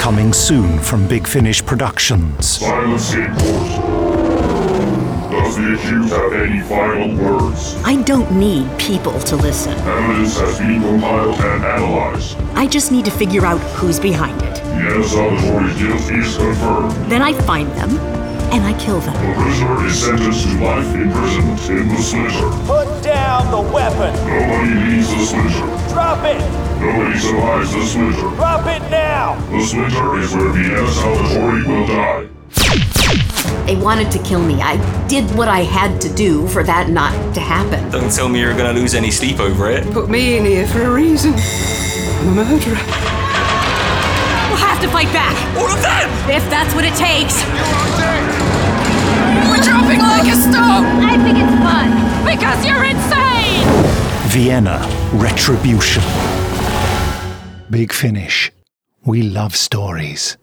Coming soon from Big Finish Productions. Silence in court. Does the accused have any final words? I don't need people to listen. Evidence has been compiled and analyzed. I just need to figure out who's behind it. Vienna Salvatori's guilt is confirmed. Then I find them, and I kill them. The prisoner is sentenced to life imprisonment in the Slitter. Put down the weapon! Nobody leaves the Slitter. Drop it! Nobody survives the Slitter. Drop it now! The Slitter is where Vienna Salvatori will die. They wanted to kill me. I did what I had to do for that not to happen. Don't tell me you're gonna lose any sleep over it. Put me in here for a reason. I'm a murderer. We'll have to fight back. All of them! If that's what it takes. We're dropping like a stone! I think it's fun. Because you're insane! Vienna Retribution. Big Finish. We love stories.